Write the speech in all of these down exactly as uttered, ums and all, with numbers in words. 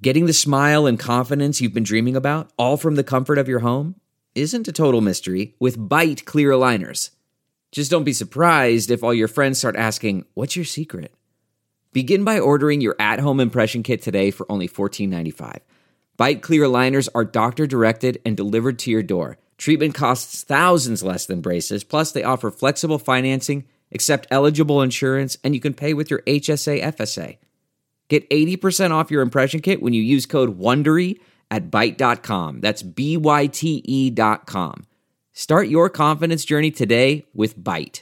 Getting the smile and confidence you've been dreaming about, all from the comfort of your home, isn't a total mystery with Byte clear aligners. Just don't be surprised if all your friends start asking, "What's your secret?" Begin by ordering your at-home impression kit today for only fourteen ninety-five. Byte clear aligners are doctor-directed and delivered to your door. Treatment costs thousands less than braces, plus they offer flexible financing, accept eligible insurance, and you can pay with your H S A F S A. Get eighty percent off your impression kit when you use code WONDERY at byte dot com. That's B Y T E dot com. Start your confidence journey today with Byte.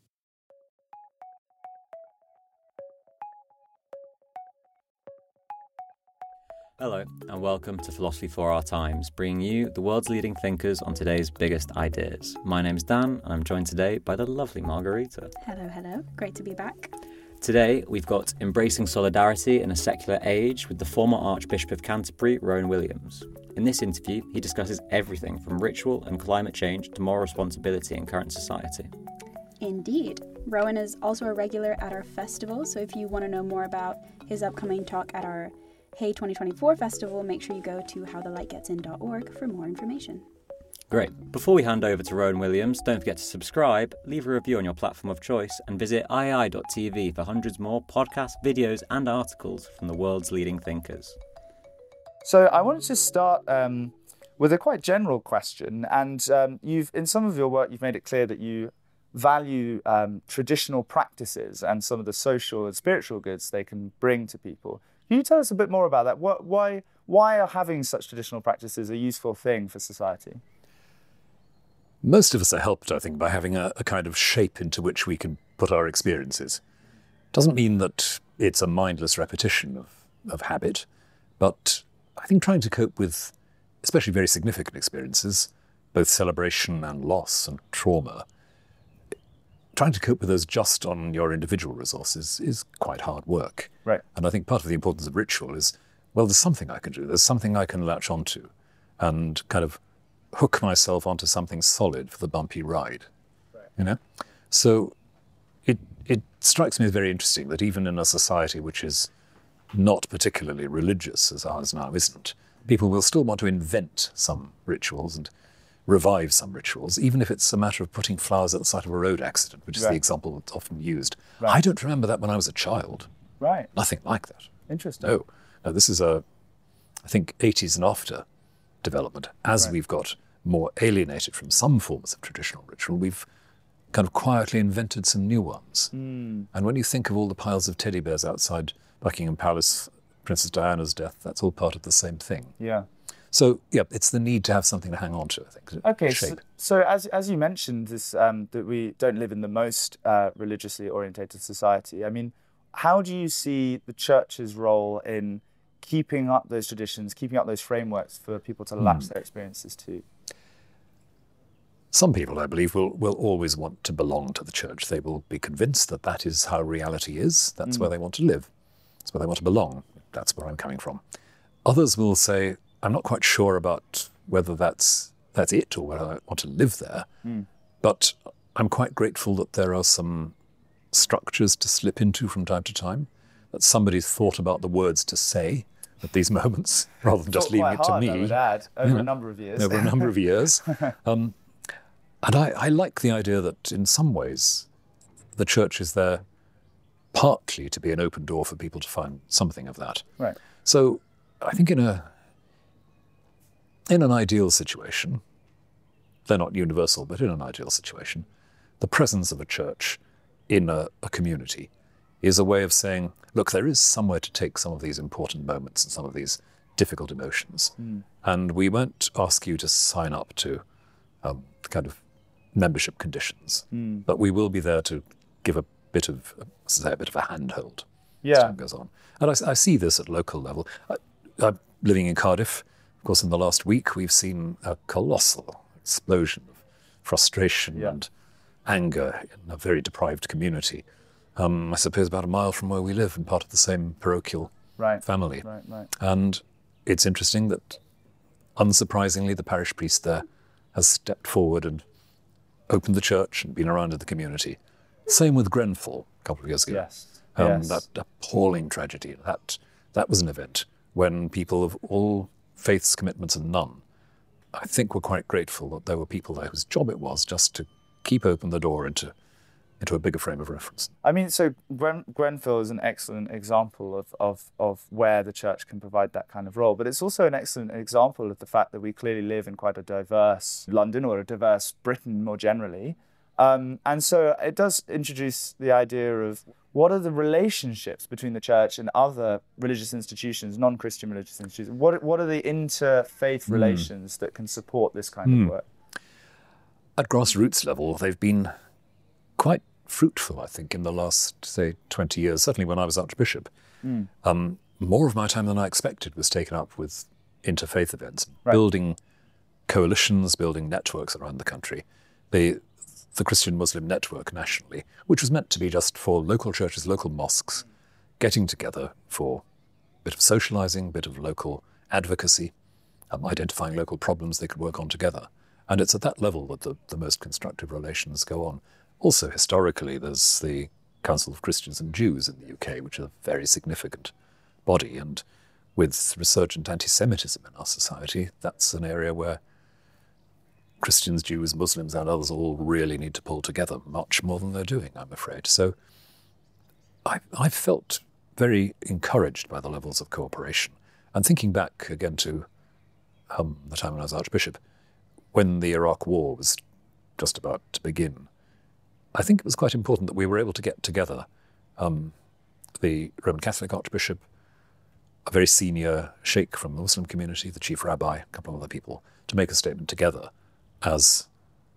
Hello, and welcome to Philosophy for Our Times, bringing you the world's leading thinkers on today's biggest ideas. My name's Dan, and I'm joined today by the lovely Margarita. Hello, hello. Great to be back. Today, we've got Embracing Solidarity in a Secular Age with the former Archbishop of Canterbury, Rowan Williams. In this interview, he discusses everything from ritual and climate change to moral responsibility in current society. Indeed. Rowan is also a regular at our festival, so if you want to know more about his upcoming talk at our Hey twenty twenty-four festival, make sure you go to how the light gets in dot org for more information. Great. Before we hand over to Rowan Williams, don't forget to subscribe, leave a review on your platform of choice, and visit i i dot t v for hundreds more podcasts, videos, and articles from the world's leading thinkers. So I wanted to start um, with a quite general question, and um, you've in some of your work you've made it clear that you value um, traditional practices and some of the social and spiritual goods they can bring to people. Can you tell us a bit more about that? What, why, why are having such traditional practices a useful thing for society? Most of us are helped, I think, by having a, a kind of shape into which we can put our experiences. Doesn't mean that it's a mindless repetition of, of habit, but I think trying to cope with especially very significant experiences, both celebration and loss and trauma, trying to cope with those just on your individual resources is quite hard work. Right. And I think part of the importance of ritual is, well, there's something I can do. There's something I can latch onto and kind of hook myself onto something solid for the bumpy ride. Right. You know? So it it strikes me as very interesting that even in a society which is not particularly religious, as ours now isn't, people will still want to invent some rituals and revive some rituals, even if it's a matter of putting flowers at the site of a road accident, which is right. the example that's often used. Right. I don't remember that when I was a child. Right. Nothing like that. Interesting. No. No, this is a, I think, eighties and after development. As right. we've got more alienated from some forms of traditional ritual, we've kind of quietly invented some new ones. Mm. And when you think of all the piles of teddy bears outside Buckingham Palace, Princess Diana's death, that's all part of the same thing. Yeah. So, yeah, it's the need to have something to hang on to, I think. Okay, shape. so, so as as you mentioned, this um, that we don't live in the most uh, religiously orientated society. I mean, how do you see the church's role in keeping up those traditions, keeping up those frameworks for people to latch mm. their experiences to? Some people, I believe, will, will always want to belong to the church. They will be convinced that that is how reality is. That's mm. where they want to live. That's where they want to belong. That's where I'm coming from. Others will say, I'm not quite sure about whether that's that's it or whether I want to live there, mm. but I'm quite grateful that there are some structures to slip into from time to time, that somebody's thought about the words to say at these moments, rather than just leaving it to me. I would add, over you know, a number of years. Over a number of years. Um, and I, I like the idea that in some ways the church is there partly to be an open door for people to find something of that. Right. So I think in a In an ideal situation, they're not universal, but in an ideal situation, the presence of a church in a, a community is a way of saying, look, there is somewhere to take some of these important moments and some of these difficult emotions. Mm. And we won't ask you to sign up to um, kind of membership conditions, mm. but we will be there to give a bit of, say, a bit of a handhold yeah. as time goes on. And I, I see this at local level. I, I'm living in Cardiff. Of course, in the last week, we've seen a colossal explosion of frustration yeah. and anger in a very deprived community. Um, I suppose about a mile from where we live and part of the same parochial right. family. Right, right. And it's interesting that, unsurprisingly, the parish priest there has stepped forward and opened the church and been around in the community. Same with Grenfell a couple of years ago. Yes. Um, yes. That appalling tragedy. That, that was an event when people of all faiths, commitments and none, I think were quite grateful that there were people there whose job it was just to keep open the door into into a bigger frame of reference. I mean, so Gren, Grenfell is an excellent example of, of, of where the church can provide that kind of role, but it's also an excellent example of the fact that we clearly live in quite a diverse London, or a diverse Britain more generally. Um, and so it does introduce the idea of what are the relationships between the church and other religious institutions, non-Christian religious institutions? What, what are the interfaith mm. relations that can support this kind mm. of work? At grassroots level, they've been quite fruitful, I think, in the last, say, twenty years. Certainly when I was Archbishop. Mm. Um, more of my time than I expected was taken up with interfaith events, right. building coalitions, building networks around the country. The, the Christian Muslim Network nationally, which was meant to be just for local churches, local mosques, getting together for a bit of socializing, a bit of local advocacy, um, identifying local problems they could work on together. And it's at that level that the, the most constructive relations go on. Also, historically, there's the Council of Christians and Jews in the U K, which is a very significant body. And with resurgent anti-Semitism in our society, that's an area where Christians, Jews, Muslims and others all really need to pull together much more than they're doing, I'm afraid. So I, I felt very encouraged by the levels of cooperation. And thinking back again to um, the time when I was Archbishop, when the Iraq War was just about to begin, I think it was quite important that we were able to get together um, the Roman Catholic Archbishop, a very senior sheikh from the Muslim community, the chief rabbi, a couple of other people, to make a statement together as,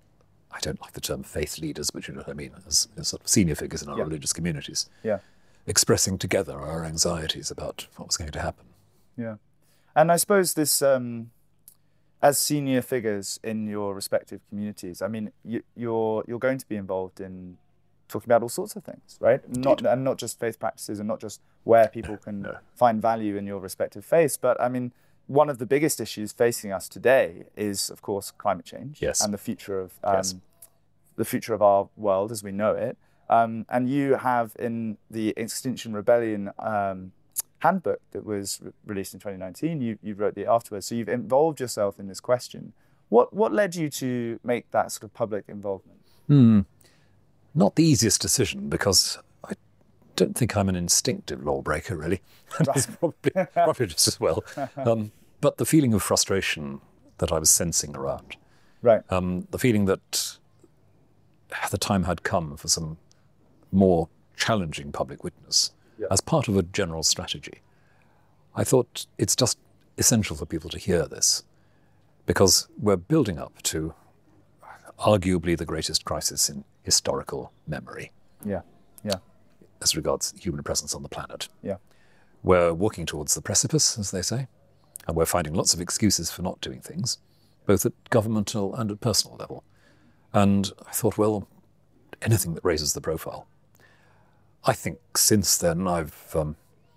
I don't like the term faith leaders, but you know what I mean, as, as sort of senior figures in our yeah. religious communities, yeah. expressing together our anxieties about what was going to happen. Yeah. And I suppose this... Um... As senior figures in your respective communities, I mean, you, you're you're going to be involved in talking about all sorts of things, right? Not and not just faith practices, and not just where people can no. find value in your respective faiths. But I mean, one of the biggest issues facing us today is, of course, climate change yes. and the future of um, yes. the future of our world as we know it. Um, and you have in the Extinction Rebellion Um, handbook that was re- released in twenty nineteen, you, you wrote the afterwards, so you've involved yourself in this question. What what led you to make that sort of public involvement? Hmm. Not the easiest decision, because I don't think I'm an instinctive lawbreaker, really. It's probably, probably just as well. Um, but the feeling of frustration that I was sensing around, right? Um, the feeling that the time had come for some more challenging public witness, yeah. as part of a general strategy. I thought it's just essential for people to hear this, because we're building up to arguably the greatest crisis in historical memory. Yeah, yeah. As regards human presence on the planet. Yeah. We're walking towards the precipice, as they say, and we're finding lots of excuses for not doing things, both at governmental and at personal level. And I thought, well, anything that raises the profile. I think since then I've um,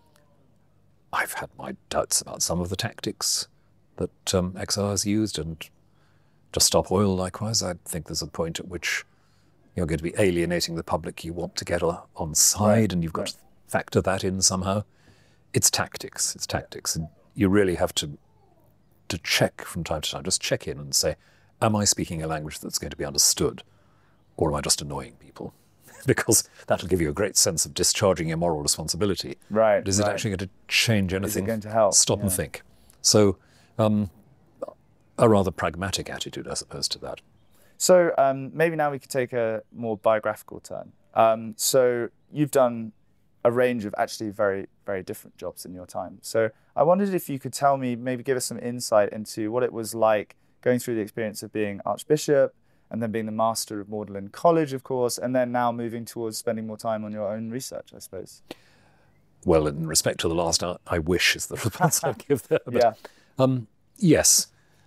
I've had my doubts about some of the tactics that um, X R has used, and Just Stop Oil likewise. I think there's a point at which you're going to be alienating the public you want to get on side, right. and you've got right. to factor that in somehow. It's tactics. It's tactics, and you really have to to check from time to time. Just check in and say, am I speaking a language that's going to be understood, or am I just annoying people? Because that'll give you a great sense of discharging your moral responsibility. Right. But is right. it actually going to change anything? Is it going to help? Stop yeah. and think. So, um, a rather pragmatic attitude as opposed to that. So um, maybe now we could take a more biographical turn. Um, so you've done a range of actually very, very different jobs in your time. So I wondered if you could tell me, maybe give us some insight into what it was like going through the experience of being Archbishop, and then being the master of Magdalen College, of course, and then now moving towards spending more time on your own research, I suppose. Well, in respect to the last, I, I wish is the response I'd give there. But, yeah. Um, yes.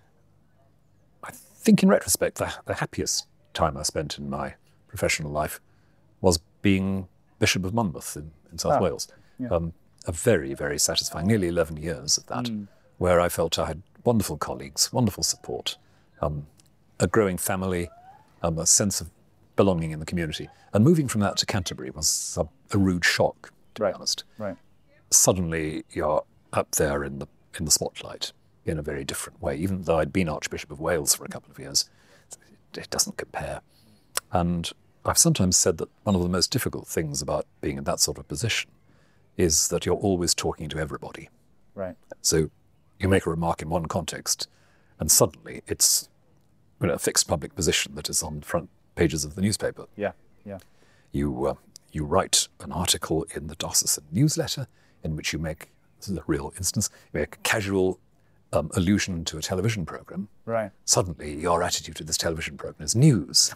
I think in retrospect, the, the happiest time I spent in my professional life was being Bishop of Monmouth in, in South ah, Wales. Yeah. Um, a very, very satisfying, nearly eleven years of that, mm. where I felt I had wonderful colleagues, wonderful support, um, a growing family, um, a sense of belonging in the community. And moving from that to Canterbury was a, a rude shock, to right. be honest. Right. Suddenly you're up there in the in the spotlight in a very different way. Even though I'd been Archbishop of Wales for a couple of years, it doesn't compare. And I've sometimes said that one of the most difficult things about being in that sort of position is that you're always talking to everybody. Right. So you make a remark in one context, and suddenly it's, you know, a fixed public position that is on the front pages of the newspaper. Yeah, yeah. You, uh, you write an article in the diocesan newsletter in which you make, this is a real instance, you make a casual um, allusion to a television program. Right. Suddenly your attitude to this television program is news.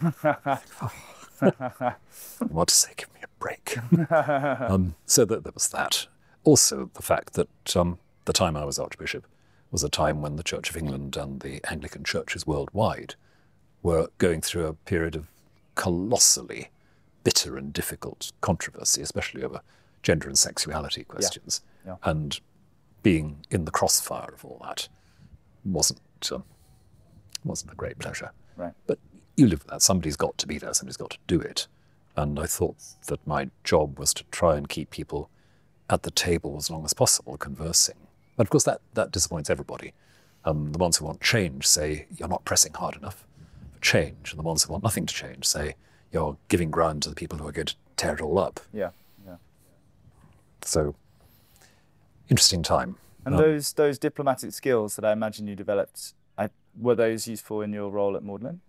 I want to say, give me a break. um, so that there was that. Also, the fact that um, the time I was Archbishop was a time when the Church of England and the Anglican churches worldwide were going through a period of colossally bitter and difficult controversy, especially over gender and sexuality questions. Yeah. Yeah. And being in the crossfire of all that wasn't um, wasn't a great pleasure. Right. But you live with that. Somebody's got to be there. Somebody's got to do it. And I thought that my job was to try and keep people at the table as long as possible, conversing. But of course, that, that disappoints everybody. Um, the ones who want change say, you're not pressing hard enough for change. And the ones who want nothing to change say, you're giving ground to the people who are going to tear it all up. Yeah, yeah. So, interesting time. And Um, those those diplomatic skills that I imagine you developed, I, were those useful in your role at Magdalen?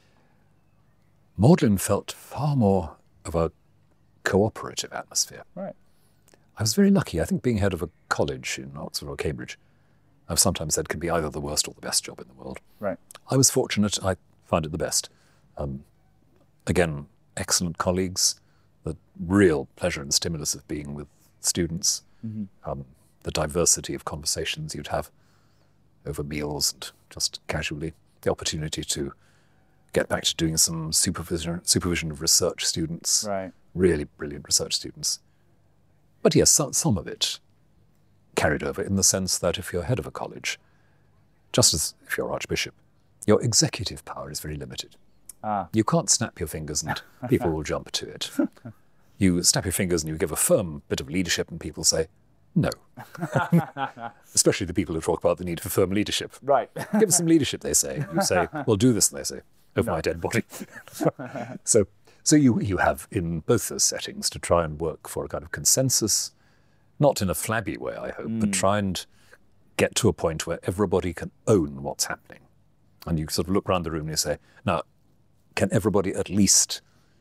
Magdalen felt far more of a cooperative atmosphere. Right. I was very lucky. I think being head of a college in Oxford or Cambridge, I've sometimes said, can be either the worst or the best job in the world. Right. I was fortunate. I found it the best. Um, again, excellent colleagues, the real pleasure and stimulus of being with students, Mm-hmm. um, the diversity of conversations you'd have over meals and just casually, the opportunity to get back to doing some supervision, supervision of research students, Right. really brilliant research students. But yes, some, some of it carried over in the sense that if you're head of a college, just as if you're Archbishop, your executive power is very limited. Ah. You can't snap your fingers and people will jump to it. You snap your fingers and you give a firm bit of leadership and people say, no. Especially the people who talk about the need for firm leadership. Right. Give us some leadership, they say. You say, well, do this, and they say, over my dead body. so so you, you have in both those settings to try and work for a kind of consensus, not in a flabby way, I hope, mm. but try and get to a point where everybody can own what's happening. And you sort of look around the room and you say, now, can everybody at least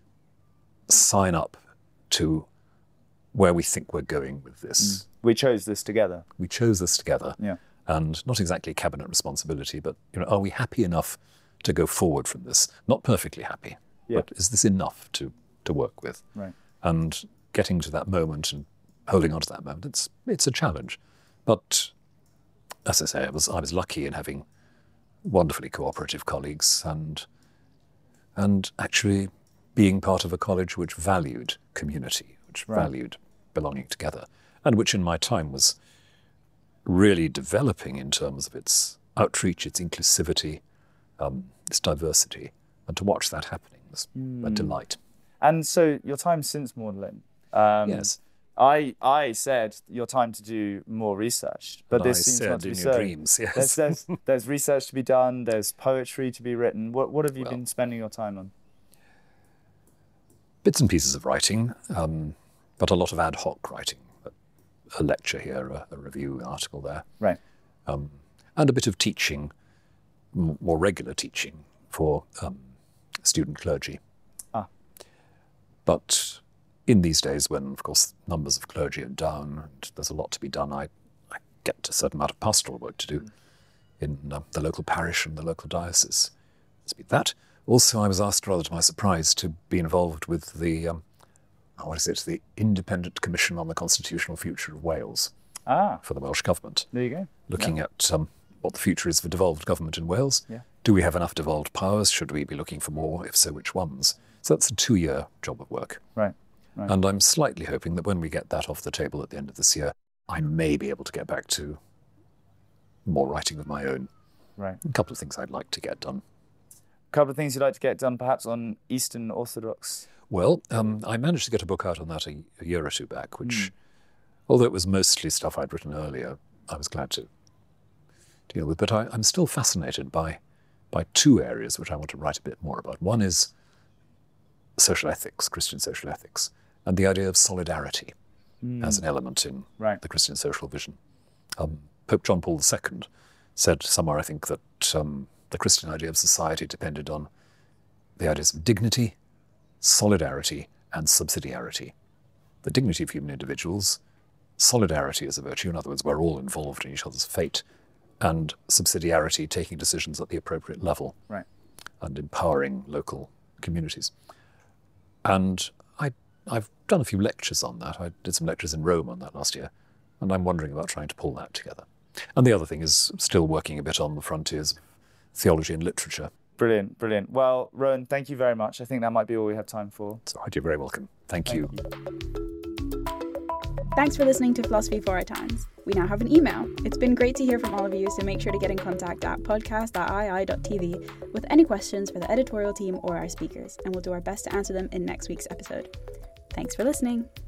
sign up to where we think we're going with this? Mm. We chose this together. We chose this together. Yeah. And not exactly cabinet responsibility, but you know, are we happy enough to go forward from this? Not perfectly happy, yeah. but is this enough to, to work with? Right. And getting to that moment and holding on to that moment, it's it's a challenge. But as I say, I was I was lucky in having wonderfully cooperative colleagues and and actually being part of a college which valued community, which right. valued belonging together, and which in my time was really developing in terms of its outreach, its inclusivity, um, its diversity. And to watch that happening was mm. a delight. And so your time since Magdalen, um, yes. I I said your time to do more research, but and this I seems said not to be in so. your dreams, yes. There's, there's, there's research to be done, there's poetry to be written. What, what have you well, been spending your time on? Bits and pieces of writing, um, but a lot of ad hoc writing. A lecture here, a, a review, an article there. Right. Um, and a bit of teaching, m- more regular teaching for um, student clergy. Ah. But in these days when, of course, numbers of clergy are down and there's a lot to be done, I, I get a certain amount of pastoral work to do mm. in uh, the local parish and the local diocese. There's been that. Also, I was asked, rather to my surprise, to be involved with the, um, what is it, the Independent Commission on the Constitutional Future of Wales ah. for the Welsh Government. There you go. Looking yeah. at um, what the future is for devolved government in Wales. Yeah. Do we have enough devolved powers? Should we be looking for more? If so, which ones? So that's a two-year job of work. Right. right. And I'm slightly hoping that when we get that off the table at the end of this year, I may be able to get back to more writing of my own. Right. A couple of things I'd like to get done. A couple of things you'd like to get done, perhaps on Eastern Orthodox. Well, um, I managed to get a book out on that a, a year or two back, which, mm. although it was mostly stuff I'd written earlier, I was glad to deal with. But I, I'm still fascinated by, by two areas which I want to write a bit more about. One is social ethics, Christian social ethics, and the idea of solidarity mm. as an element in right. the Christian social vision. Um, Pope John Paul the Second said somewhere, I think, that um, the Christian idea of society depended on the ideas of dignity, solidarity, and subsidiarity. The dignity of human individuals, solidarity as a virtue, in other words, we're all involved in each other's fate, and subsidiarity, taking decisions at the appropriate level, right. and empowering local communities. And I, I've done a few lectures on that. I did some lectures in Rome on that last year, and I'm wondering about trying to pull that together. And the other thing is still working a bit on the frontiers of theology and literature. Brilliant, brilliant. Well, Rowan, thank you very much. I think that might be all we have time for. It's all right, you're very welcome. Thank, thank you. you. Thanks for listening to Philosophy for Our Times. We now have an email. It's been great to hear from all of you, so make sure to get in contact at podcast at i i dot t v with any questions for the editorial team or our speakers, and we'll do our best to answer them in next week's episode. Thanks for listening.